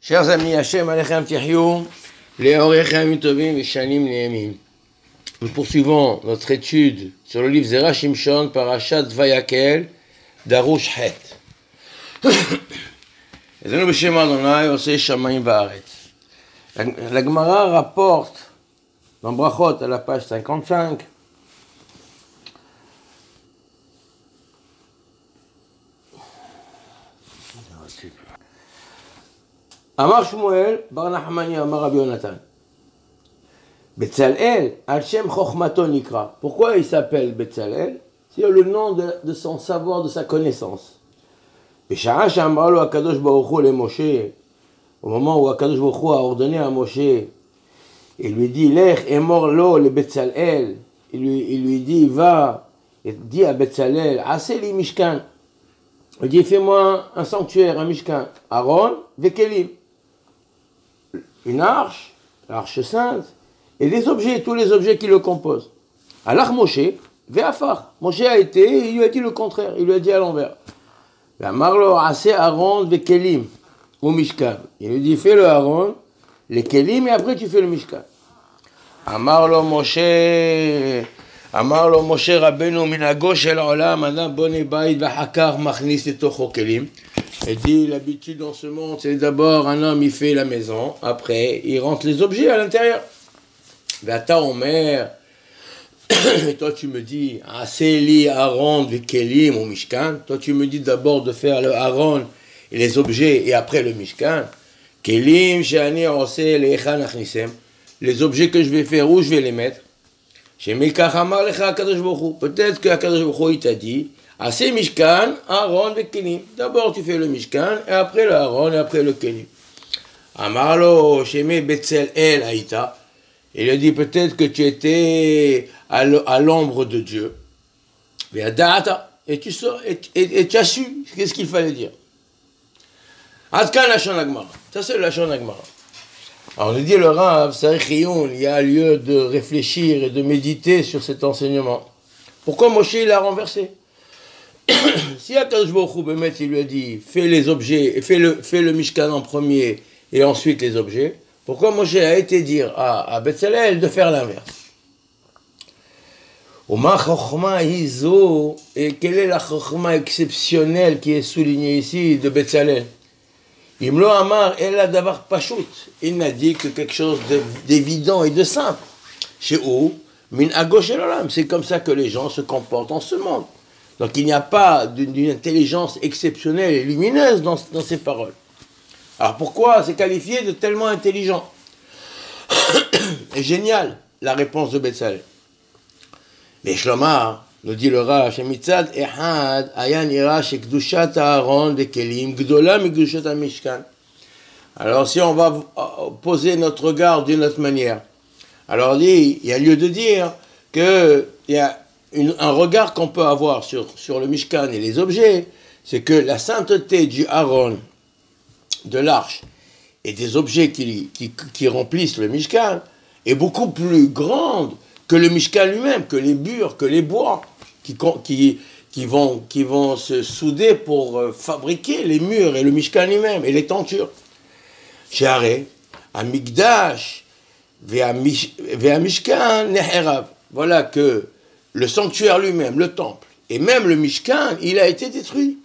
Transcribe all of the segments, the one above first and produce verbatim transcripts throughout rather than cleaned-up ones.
Chers amis, Hachem Alechem Tihyou, Leorechem Tovim et Shanim Neemim. Nous poursuivons notre étude sur le livre Zera Shimshon, Parashat Vayakel, Darush Het. La Gemara rapporte dans Brachot à la page cinquante-cinq Amar Shmuel bar Nachmani Amar Rabbi Yonatan Betzalel al Shem Chochmato Nikra. Pourquoi il s'appelle Betzalel? C'est le nom de, de son savoir, de sa connaissance. Beshara Shamra lo Akadosh Baruch Hu le Moshe, au moment où Akadosh Baruch Hu a ordonné à Moshe, il lui dit Lech emor lo le Betzalel. Il lui, il lui dit va et dit à Betzalel Aseli Mishkan. Il dit fais-moi un sanctuaire, un Mishkan, Aaron vekelim, une arche, l'arche sainte, et les objets, tous les objets qui le composent. Alors Moshe, ve'afar. Moshe a été, il lui a dit le contraire, il lui a dit à l'envers. Marlo assez Aaron vekelim, au Mishkan. Il lui dit fais le Aaron, les kelim, et après tu fais le Mishkan. Amarlo Moshe, Amarlo Moshe Rabbeinu minago shel olam adam bone bayit v'hakar machnis letocho kelim. Il dit, l'habitude dans ce monde, c'est d'abord un homme, il fait la maison, après, il rentre les objets à l'intérieur. Vata omer, et toi tu me dis, Aseli Aaron vekelim au Mishkan, toi tu me dis d'abord de faire le Aaron et les objets, et après le Mishkan. Kelim she'ani oseh lecha nachnisem, les objets que je vais faire, où je vais les mettre. Shemikach amar lecha Akadosh Baruch Hu, peut-être que Akadosh Baruch Hu il t'a dit, Assez Mishkan, Aaron et Kelim. D'abord tu fais le Mishkan, et après le Aaron, et après le Kelim. Amarlo, Shemé Betzel El Haïta. Il a dit peut-être que tu étais à l'ombre de Dieu. Et tu, et, et, et tu as su qu'est-ce qu'il fallait dire. Adkan Lachon Agmara. Ça c'est le Lachon Agmara. Alors on dit le Rav, Sarich-Iyun, il y a lieu de réfléchir et de méditer sur cet enseignement. Pourquoi Moshe il a renversé? Si Akadosh Baruch Hu Bemet, il lui a dit fais les objets, fais le, fais le Mishkan en premier et ensuite les objets, pourquoi Moshe a été dire à, à Betzalel de faire l'inverse? Oma Chochma Hizo, et quelle est la Chochma exceptionnelle qui est soulignée ici de Betzalel? Imlo Amar Ela Davar Pashut, il n'a dit que quelque chose d'évident et de simple. Chez où Min Agosh Elolam, c'est comme ça que les gens se comportent en ce monde. Donc il n'y a pas d'une, d'une intelligence exceptionnelle et lumineuse dans, dans ces paroles. Alors pourquoi c'est qualifié de tellement intelligent? Et génial, la réponse de Betzalel. Mais Shlomar, nous dit le Rav, Shemitzad Ehad, Ayan Ira, Shekdushat Aaron, Vekelim, Gdola, Mekdushat Mishkan. Alors si on va poser notre regard d'une autre manière, alors dit, il y a lieu de dire qu'il y a Une, un regard qu'on peut avoir sur, sur le Mishkan et les objets, c'est que la sainteté du Aaron, de l'arche, et des objets qui, qui, qui remplissent le Mishkan, est beaucoup plus grande que le Mishkan lui-même, que les bures, que les bois, qui, qui, qui, vont, qui vont se souder pour fabriquer les murs et le Mishkan lui-même, et les tentures. Sheare, Amigdash, Vea Mishkan, Neherav. Voilà que le sanctuaire lui-même, le temple, et même le Mishkan, il a été détruit.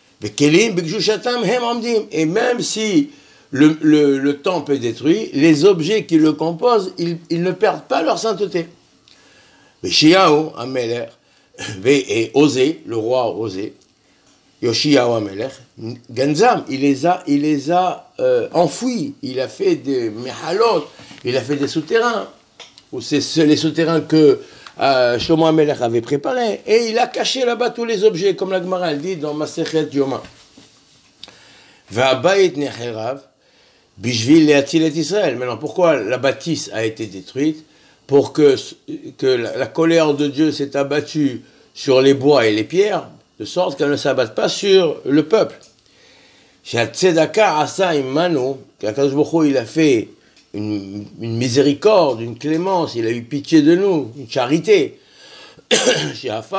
Et même si le, le, le temple est détruit, les objets qui le composent, ils, ils ne perdent pas leur sainteté. Yoshiyahu Amelech, et Osée, le roi Osée, Yoshiyahu Amelech, Ganzam, il les a, il les a euh, enfouis, il a fait des mehalot, il a fait des souterrains, ou c'est, c'est les souterrains que Euh, Shlomo HaMelech avait préparé, et il a caché là-bas tous les objets, comme la Gemara dit dans Masechet Yoma. Va'abayit necherav bishvil le'atzil et Israël. Maintenant, pourquoi la bâtisse a été détruite? Pour que, que la, la colère de Dieu s'est abattue sur les bois et les pierres, de sorte qu'elle ne s'abatte pas sur le peuple. She'atzedaka asa imanu, qu'Akadosh Baruch Hu il a fait Une, une miséricorde, une clémence, il a eu pitié de nous, une charité. Il a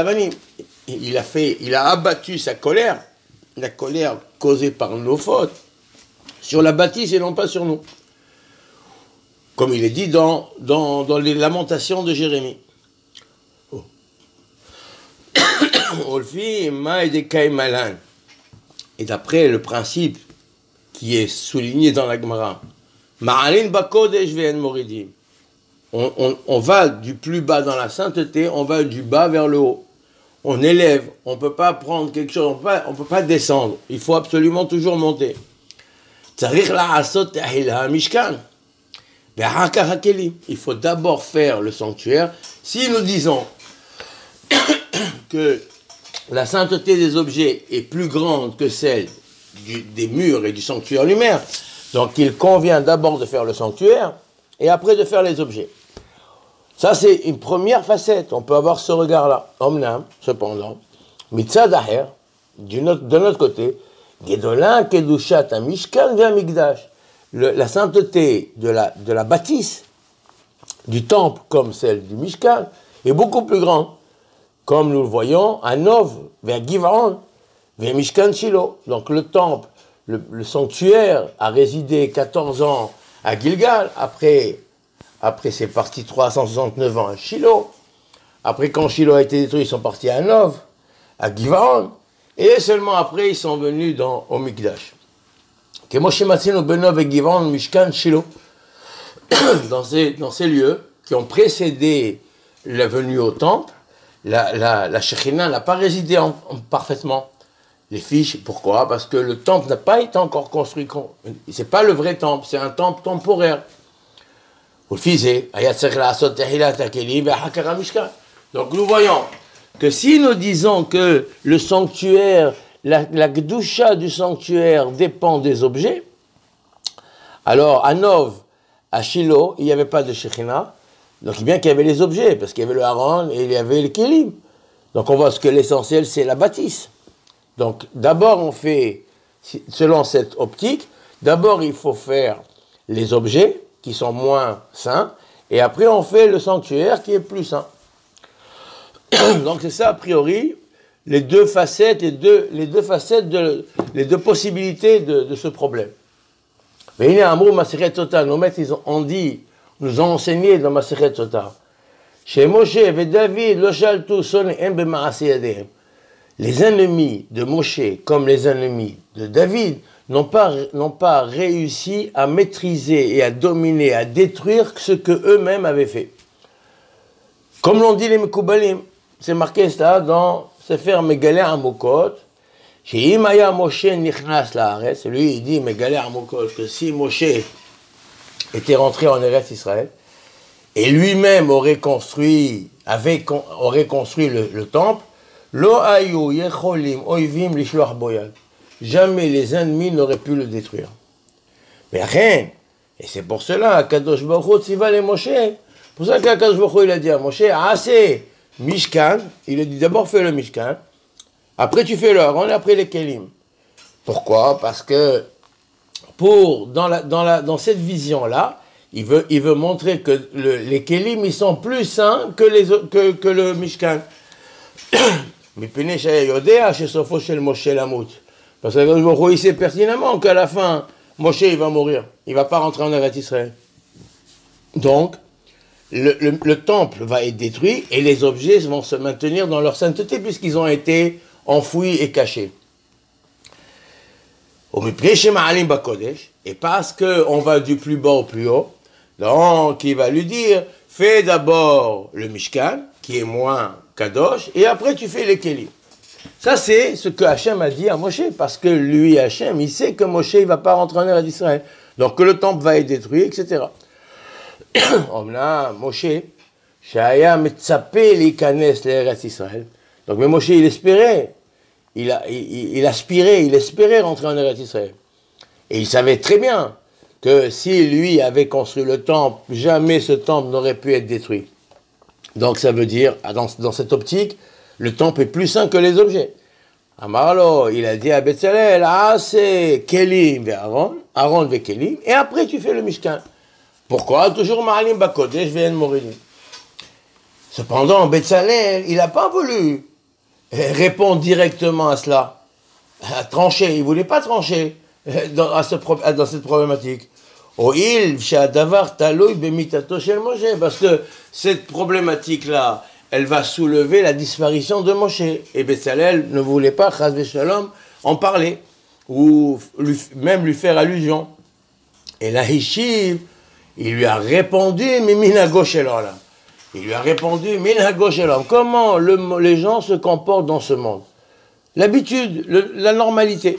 fait, il a abattu sa colère, la colère causée par nos fautes, sur la bâtisse et non pas sur nous. Comme il est dit dans, dans, dans les lamentations de Jérémie. Et d'après le principe qui est souligné dans la Gemara, on, on, on va du plus bas dans la sainteté, on va du bas vers le haut. On élève, on ne peut pas prendre quelque chose, on ne peut pas, on peut pas descendre. Il faut absolument toujours monter. Il faut d'abord faire le sanctuaire. Si nous disons que la sainteté des objets est plus grande que celle du, des murs et du sanctuaire lui-même, donc il convient d'abord de faire le sanctuaire et après de faire les objets. Ça, c'est une première facette. On peut avoir ce regard-là. Omnam, cependant, mitzad aher, de notre côté, Gedolin kedushat amishkan ve'amikdash. La sainteté de la, de la bâtisse, du temple comme celle du Mishkan, est beaucoup plus grande. Comme nous le voyons, à Nov, vers Giv'on, vers Mishkan Shilo. Donc le temple, le, le sanctuaire, a résidé quatorze ans à Gilgal. Après, après c'est parti trois cent soixante-neuf ans à Shilo. Après, quand Shilo a été détruit, ils sont partis à Nov, à Giv'on. Et seulement après, ils sont venus dans, au Mikdash. Dans ces, dans ces lieux qui ont précédé la venue au temple, la, la, la Shekhinah n'a pas résidé en, en, parfaitement. Les fiches, pourquoi? Parce que le temple n'a pas été encore construit. Ce n'est pas le vrai temple, c'est un temple temporaire. Donc nous voyons que si nous disons que le sanctuaire, la, la Gdusha du sanctuaire dépend des objets, alors à Nov, à Shiloh, il n'y avait pas de Shekhinah, donc bien qu'il y avait les objets, parce qu'il y avait le Haron et il y avait le Kélim. Donc on voit ce que l'essentiel, c'est la bâtisse. Donc d'abord on fait, selon cette optique, d'abord il faut faire les objets qui sont moins saints, et après on fait le sanctuaire qui est plus saint. Donc c'est ça a priori les deux facettes, les deux, les deux facettes, de, les deux possibilités de, de ce problème. Mais il y a un mot, Maseret Sota, nos maîtres ils ont dit, nous ont enseigné dans Maseret Sota, chez Moshe et David, le Shaltu son em b'maaseh yadayim. Les ennemis de Moshe, comme les ennemis de David, n'ont pas, n'ont pas réussi à maîtriser et à dominer, à détruire ce que eux-mêmes avaient fait. Comme l'ont dit les Mekoubalim, c'est marqué ça dans Sefer Megaleh Amokot, chez Imaya Moshe Nichnas Laaretz, lui il dit Megaleh Amokot que si Moshe était rentré en Eretz Israël, et lui-même aurait construit, avait, aurait construit le, le temple, Lo ayu yecholim oivim lishloach boyad. Jamais les ennemis n'auraient pu le détruire. Mais rien. Et c'est pour cela, Kadosh Baruch Hu tziva le Moshe. Pour ça qu'Akadosh Baruch Hu il a dit à Moshe, assez Mishkan, il a dit d'abord fais le Mishkan, après tu fais le Haron, et après les Kélim. Pourquoi? Parce que pour, dans, la, dans, la, dans cette vision-là, il veut, il veut montrer que le, les Kélim, ils sont plus saints que, les, que, que le Mishkan. Mais parce que il sait pertinemment qu'à la fin, Moshe il va mourir. Il ne va pas rentrer en Eretz Israël. Donc, le, le, le temple va être détruit et les objets vont se maintenir dans leur sainteté puisqu'ils ont été enfouis et cachés. Et parce qu'on va du plus bas au plus haut, donc il va lui dire, fais d'abord le Mishkan, qui est moins Kadosh, et après tu fais les Kélim. Ça c'est ce que Hachem a dit à Moshe, parce que lui, Hachem, il sait que Moshe ne va pas rentrer en Eretz Israël. Donc que le temple va être détruit, et cetera. Omna, Moshe, Shaya Metzapé l'Ikanes l'Eretz Israël. Donc mais Moshe, il espérait, il, a, il, il aspirait, il espérait rentrer en Eretz Israël. Et il savait très bien que si lui avait construit le temple, jamais ce temple n'aurait pu être détruit. Donc ça veut dire, dans, dans cette optique, le temple est plus saint que les objets. Amarlo, il a dit à Betzalel, ah c'est Kélim ve Aaron, Aaron ve Kélim, et après tu fais le Mishkan. Pourquoi? Toujours Ma'alim Bakodesh ve En Moridim. Cependant, Betzalel, il n'a pas voulu répondre directement à cela, à trancher, il ne voulait pas trancher. dans, à ce, dans cette problématique. Parce que cette problématique-là, elle va soulever la disparition de Moshe. Et Betzalel ne voulait pas, chas v'shalom, en parler, ou lui, même lui faire allusion. Et la Hishiv, il lui a répondu, mais minago shel olam. Il lui a répondu, minago shel olam. Comment le, les gens se comportent dans ce monde? L'habitude, le, la normalité.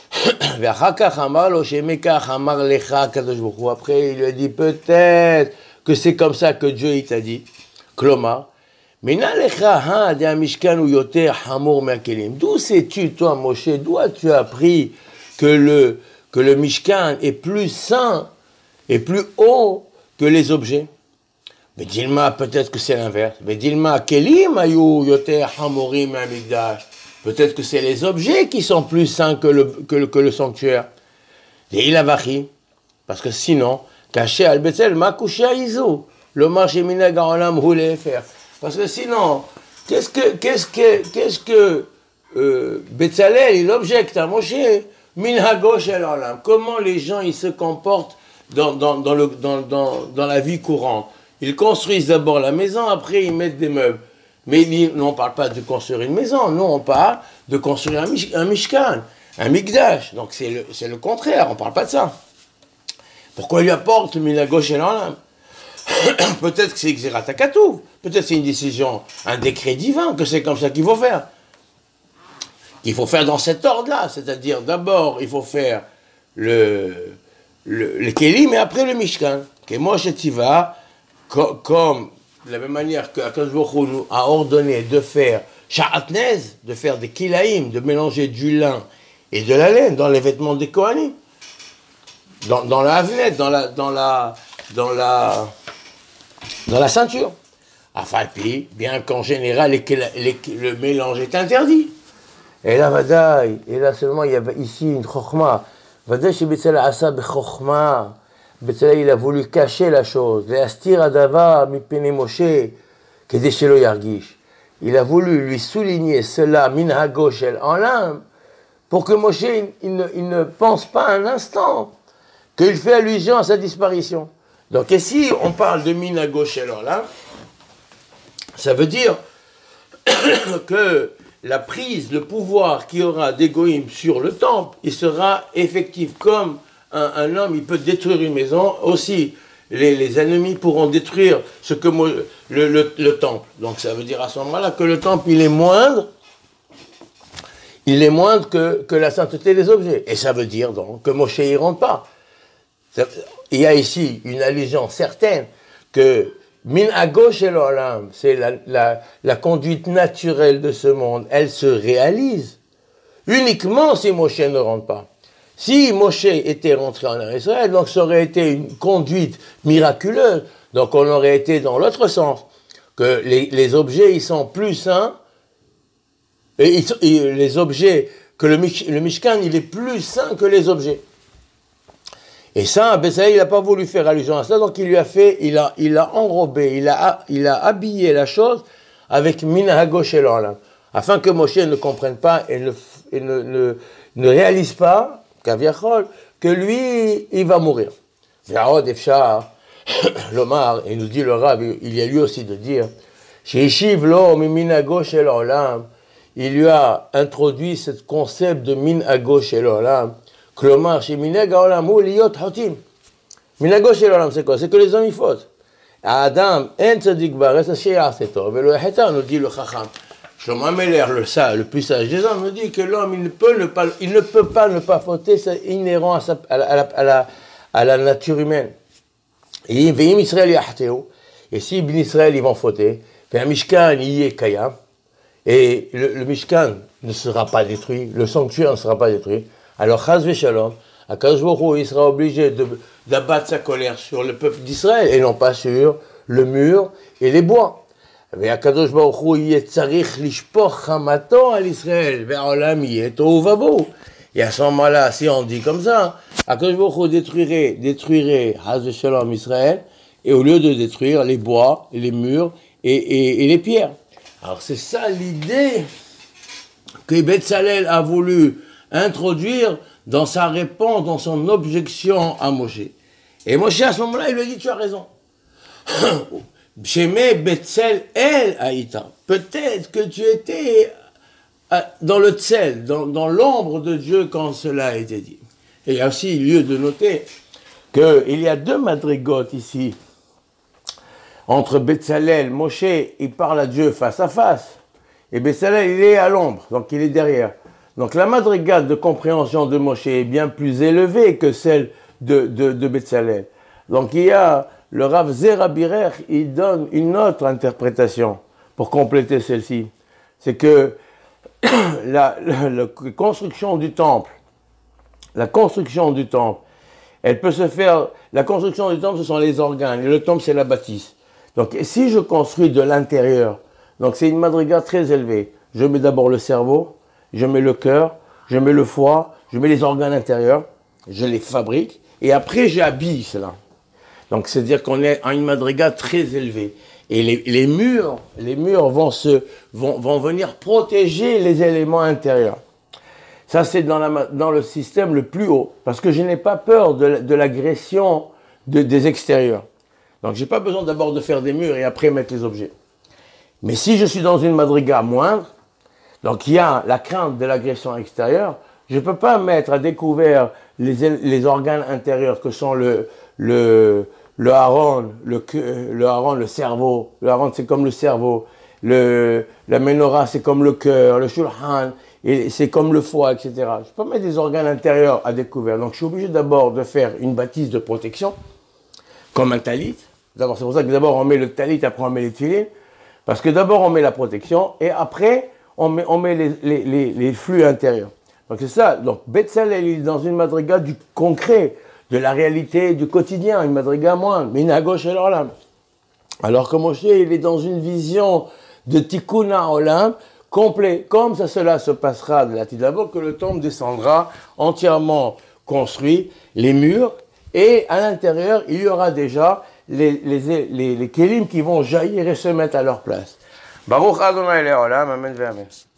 Après, il lui a dit peut-être que c'est comme ça que Dieu il t'a dit. Klomar. D'où sais-tu, toi, Moshe, d'où as-tu appris que le, que le Mishkan est plus saint et plus haut que les objets? Mais Dilma, peut-être que c'est l'inverse. Mais Dilma, Kelim ayu yoter hamorim amigdash. Peut-être que c'est les objets qui sont plus saints que le, que le, que le sanctuaire. Et il a vachi. Parce que sinon, caché al Betzel, ma couché à Izo. Le marché minaga olam voulait faire. Parce que sinon, qu'est-ce que, qu'est-ce que, qu'est-ce que, euh, Betzalel, il objecte à Moshe, minhago shel olam. Comment les gens, ils se comportent dans, dans, dans, le, dans, dans, dans la vie courante. Ils construisent d'abord la maison, après ils mettent des meubles. Mais nous, on ne parle pas de construire une maison, nous, on parle de construire un, mish, un mishkan, un mikdash. Donc, c'est le, c'est le contraire, on ne parle pas de ça. Pourquoi il lui apporte minago shel olam? Peut-être que c'est Xerat HaKatuv, peut-être que c'est une décision, un décret divin, que c'est comme ça qu'il faut faire. Il faut faire dans cet ordre-là, c'est-à-dire d'abord, il faut faire le, le, le Kélim et après le Mishkan. Moshe Tiva, comme de la même manière que Akadosh Baruch Hu nous a ordonné de faire Sha'atnez, de faire des Kilaïm, de mélanger du lin et de la laine dans les vêtements des Kohanim, dans, dans la havelette, dans la, dans la, dans la, dans la ceinture. Afalpi, bien qu'en général les, les, le mélange est interdit. Et là, Vadaï, et là seulement il y a ici une chokhma. Vadaï chez Betzalel asa bechokhma. Betzalel, il a voulu cacher la chose. Le'astir adava mipene Moshe, kedei shelo yargish. Il a voulu lui souligner cela, minhago shel olam, pour que Moshe, il, il, ne, il ne pense pas un instant qu'il fait allusion à sa disparition. Donc ici, on parle de minhago shel olam, ça veut dire que la prise, le pouvoir qu'il y aura des goïms sur le temple, il sera effectif comme Un, un homme, il peut détruire une maison, aussi les, les ennemis pourront détruire ce que le, le, le temple. Donc ça veut dire à ce moment-là que le temple, il est moindre, il est moindre que, que la sainteté des objets. Et ça veut dire donc que Moshe y rentre pas. Ça, il y a ici une allusion certaine que minhago shel olam, c'est la, la, la conduite naturelle de ce monde, elle se réalise uniquement si Moshe ne rentre pas. Si Moshe était rentré en Israël, donc ça aurait été une conduite miraculeuse. Donc on aurait été dans l'autre sens, que les, les objets ils sont plus saints, et, ils, et les objets, que le, le Mishkan il est plus saint que les objets. Et ça, Betzalel, il n'a pas voulu faire allusion à cela, donc il lui a fait, il a, il a enrobé, il a, il a habillé la chose avec minhago shel olam, afin que Moshe ne comprenne pas et ne, et ne, ne, ne réalise pas que lui, il va mourir. L'Omar, il nous dit le Rav, il y a lieu aussi de dire, il lui a introduit ce concept de minhago shel olam. Klomar, chez minhag haolam hu liyot hotim. Minhago shel olam, c'est quoi? C'est que les hommes, ils fautent. Adam, en tzadik baretz she'ya'aseh tov, velo yacheta, nous dit le Chacham. Shlomo Ameler, le, le plus sage des hommes, nous dit que l'homme, il ne peut ne pas, il ne peut pas, ne pas fauter, c'est inhérent à, sa, à, la, à, la, à, la, à la nature humaine. Et Ve'im Israël yachteu, et si Ibn Israël, ils vont fauter, puis un Mishkan, y est Kayam, et le, le Mishkan ne sera pas détruit, le sanctuaire ne sera pas détruit, alors Chaz v'Shalom, Akadosh Baruch Hu, il sera obligé de, d'abattre sa colère sur le peuple d'Israël, et non pas sur le mur et les bois. והקדוש ברוך הוא יהיה צריך לשפוך חמתו על ישראל, והעולם יהיה תוהו ובוהו. Et à ce moment-là, si on dit comme ça, Akadosh Baruch Hu détruirait, détruirait Haz v'Shalom Israël, et au lieu de détruire les bois, les murs et, et, et les pierres. Alors c'est ça l'idée que Betzalel a voulu introduire dans sa réponse, dans son objection à Moshe. Et Moshe, à ce moment-là, il lui dit, tu as raison. Shemé Betzel El Haïta. Peut-être que tu étais dans le Tzel, dans, dans l'ombre de Dieu quand cela a été dit. Et il y a aussi lieu de noter qu'il y a deux madrigotes ici. Entre Betzalel, Moshe, il parle à Dieu face à face. Et Betzalel, il est à l'ombre, donc il est derrière. Donc la madrigate de compréhension de Moshe est bien plus élevée que celle de, de, de Betzalel. Donc il y a le Rav Zera Birer, il donne une autre interprétation pour compléter celle-ci. C'est que la, la, la construction du temple, la construction du temple, elle peut se faire, la construction du temple, ce sont les organes, et le temple, c'est la bâtisse. Donc si je construis de l'intérieur, donc c'est une madriga très élevée, je mets d'abord le cerveau, je mets le cœur, je mets le foie, je mets les organes intérieurs, je les fabrique, et après j'habille cela. Donc c'est-à-dire qu'on est à une madriga très élevée. Et les, les murs, les murs vont, se, vont, vont venir protéger les éléments intérieurs. Ça, c'est dans, la, dans le système le plus haut, parce que je n'ai pas peur de, de l'agression de, des extérieurs. Donc, je n'ai pas besoin d'abord de faire des murs et après mettre les objets. Mais si je suis dans une madriga moindre, donc il y a la crainte de l'agression extérieure, je ne peux pas mettre à découvert les, les organes intérieurs que sont le, le, le haron, le, le haron, le cerveau. Le haron, c'est comme le cerveau. Le, la menorah, c'est comme le cœur. Le shulchan, et c'est comme le foie, et cetera. Je peux pas mettre des organes intérieurs à découvert. Donc, je suis obligé d'abord de faire une bâtisse de protection, comme un talit. D'abord, c'est pour ça que d'abord on met le talit, après on met les tefilines. Parce que d'abord on met la protection, et après on met, on met les, les, les, les flux intérieurs. Donc, c'est ça. Donc, Betzalel, il est dans une madriga du concret, de la réalité du quotidien, une madriga moindre, mais une à gauche et l'orlam. Alors que Moshe, il est dans une vision de tikkuna olam complet, comme ça cela se passera de la d'abord que le temple descendra entièrement construit, les murs, et à l'intérieur, il y aura déjà les, les, les, les kélim qui vont jaillir et se mettre à leur place. Baruch Adonai Le'olam, amen ve'amen.